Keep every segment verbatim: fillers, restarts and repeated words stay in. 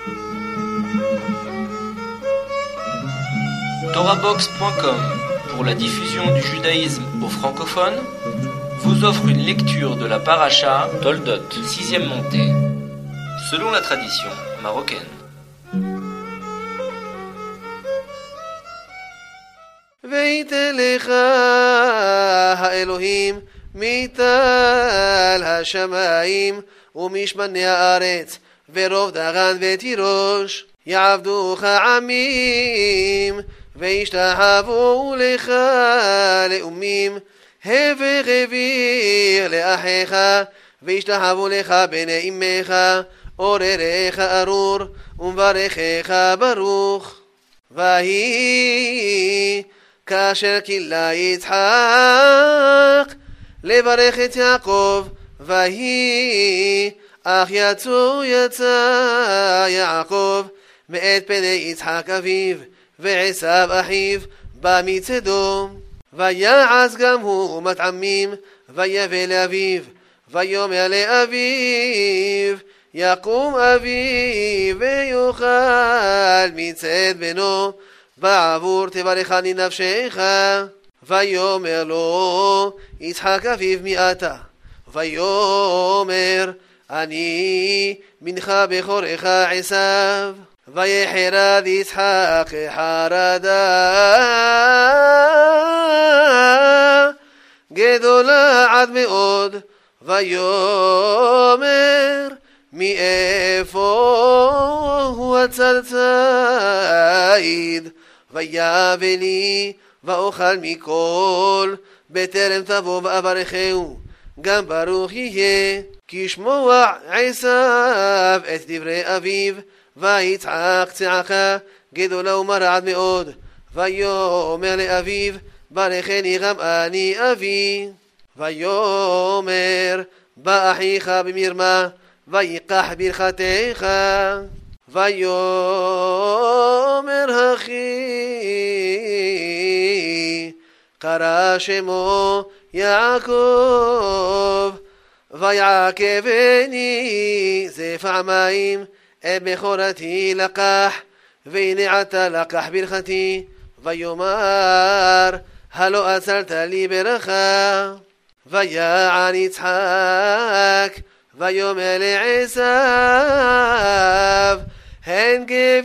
Torabox point com, pour la diffusion du judaïsme aux francophones, vous offre une lecture de la paracha Toldot, sixième montée, selon la tradition marocaine. וייתן לך האלוהים מטל השמיים ומשמני הארץ ורוב דגן ותירוש יעבדוך עמים וישתחוו לך לאומים הבך הביא לאחיך וישתחוו לך בני אמך עוררך ארור ומברכך ברוך ויהי כאשר כילה יצחק לברך את יעקב ויהי אך יצאו יצא יעקב מאת פני יצחק אביו ועשיו אחיו בא מצדו ויעש גם הוא מטעמים ויבא לאביו ויאמר לאביו יקום אבי ויאכל מצד בנו בעבור תברכני נפשך ויאמר לו יצחק אביו מי אתה ויאמר אני בנך בכורך עשיו ויחרד יצחק חרדה גדולה עד מאוד ויאמר מאיפה הוא הצלצייד ויבא לי ואוכל מכל בטרם תבוא ואברכהו גם ברוך יהיה כי שמוע עשיו את דברי אביו ויצחק צעקה גדולה ומרה עד מאוד ויאמר לאביו ברכני גם אני אבי ויאמר בא אחיך במרמה ויקח ברכתך ויאמר אחי קרא שמו יעקב ויעקבני זה פעמיים את בכורתי לקח והנה עתה לקח ברכתי ויאמר הלא עצרת לי ברכה ויען יצחק ויאמר לעשיו הן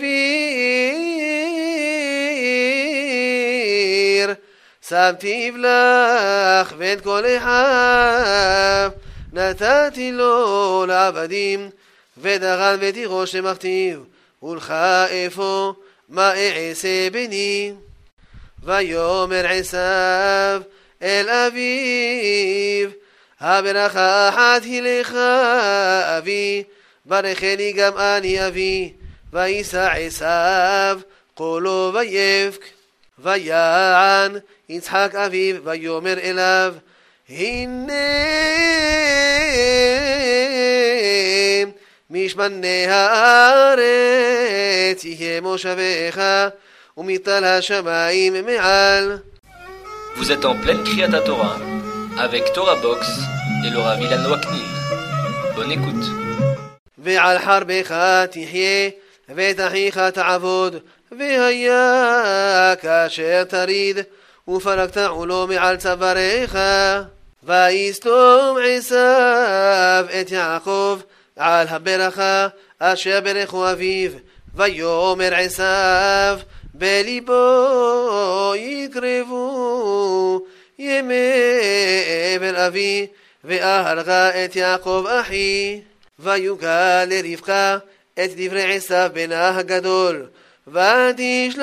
גביר שמתי לך ואת כל אחיו נתתי לו לעבדים ודגן ותירוש למכתיב ולך איפה מה אעשה בני ויאמר עשיו אל אביו הברכה אחת היא לך אבי ברכני גם אני אבי וישא עשיו קולו ויבך ויען יצחק אביו ויאמר אליו הנה משמני הארץ יהיה מושבך ומטל השמיים מעל. Vous êtes en pleine Kriyat Torah avec Torabox et le Rav Ilan Waknin. Bonne écoute. ועל חרבך תחיה ואת אחיך תעבוד והיה כאשר תריד ופרקת עולו מעל צוואריך ויסתום עשיו את יעקב על הברכה אשר ברכו אביו ויאמר עשיו בליבו יקרבו ימי אבל אבי ואהרג את יעקב אחי ויוגל לרבקה את דברי עשיו בנה הגדול ותשלח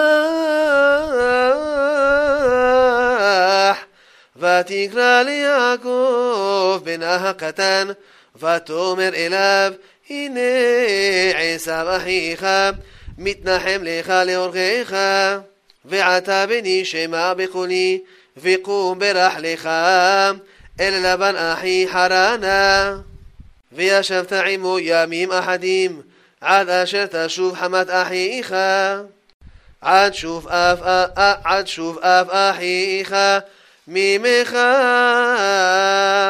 ותקרא ליעקב בנה הקטן ותאמר אליו הנה עשיו אחיך מתנחם לך לאורכך ועתה בני שמע בקולי וקום ברח לך אל לבן אחי חרנה וישבת עמו ימים אחדים עד אשר תשוב חמת אחיך עד שוב אף עד שוב אף אחיך ממך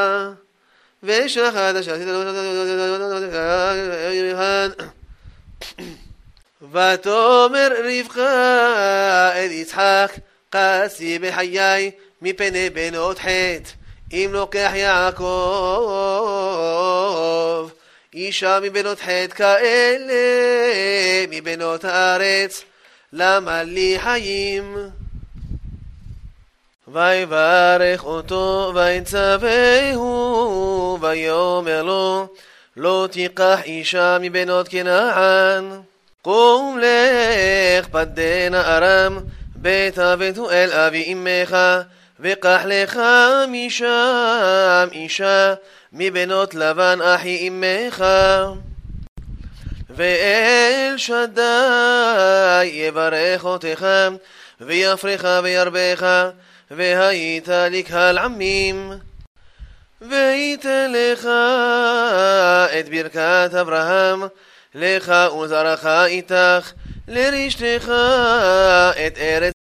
ושחד שעשית ותאמר רבקה אל יצחק, קסי בחיי מפני בנות חטא, אם לוקח יעקב אישה מבנות חטא כאלה מבנות הארץ, למה לי חיים? ויברך אותו ויצווהו, ויאמר לו, לא תיקח אישה מבנות כנען, קום לך פדנה ארם, בית בתואל אבי אמך, וקח לך משם אישה מבנות לבן אחי אמך. ואל שדי יברך אותך ויפריך וירבך, והיית לקהל עמים, וייתן לך את ברכת אברהם לך וזרעך איתך, לרשתך את ארץ